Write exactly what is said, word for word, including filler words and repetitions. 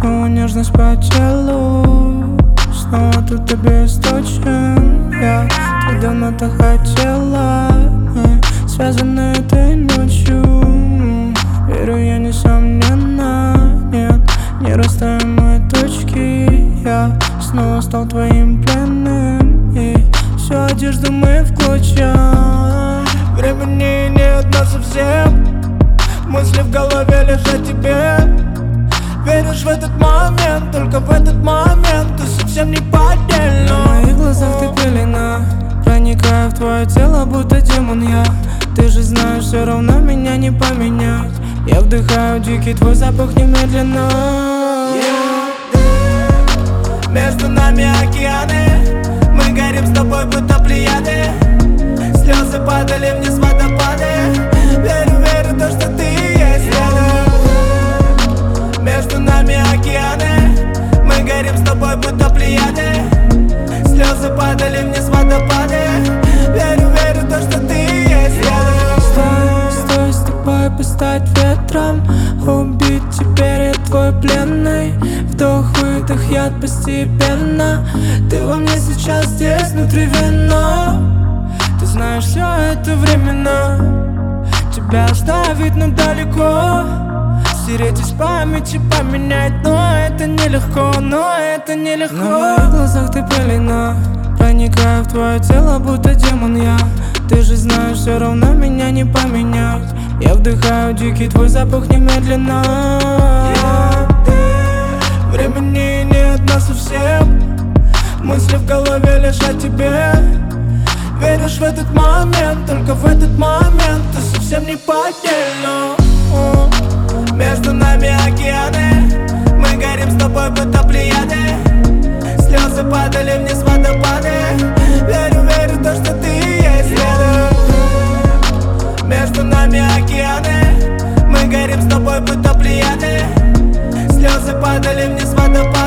снова нежность по телу, снова тут тебе источен я. Ты давно-то хотела, мы связаны этой ночью. Верю я несомненно, нет, нерасставимые точки. Я снова стал твоим пленным, и всю одежду мы в клочья. Времени нет на совсем, мысли в голове лишь о тебе. Веришь в этот момент, только в этот момент ты совсем не поддельно. В моих глазах ты пелена, проникаю в твое тело, будто демон я. Ты же знаешь, все равно меня не поменять. Я вдыхаю дикий твой запах немедленно. Между нами океаны, мы горим с тобой, будто плеяды. Слезы падали вниз водопады. Верю, верю, то, что ты есть рядом. Между нами океаны, мы горим с тобой, будто плеяды. Слезы падали вниз водопады. Верю, верю, то, что ты есть рядом. Стой, стой, с тобой постать ветром. Убить теперь я твой пленный. Вдох, выдох, яд постепенно. Ты во мне сейчас здесь, внутривенно. Ты знаешь, все это временно. Тебя оставить, но далеко. Стереть из памяти, поменять. Но это нелегко, но это нелегко. На моих глазах ты пелена, проникаю в твое тело, будто демон я. Ты же знаешь, все равно меня не поменять. Я вдыхаю дикий твой запах немедленно. Времени нет на совсем, мысли в голове лишь о тебе. Веришь в этот момент, только в этот момент ты совсем не поддельно. Между нами океаны, мы горим с тобой, будто плеяды. Слезы падали вниз водопады. Верю, верю, то, что ты есть рядом. Между нами океаны, мы горим с тобой, будто плеяды. Слезы падали вниз водопады.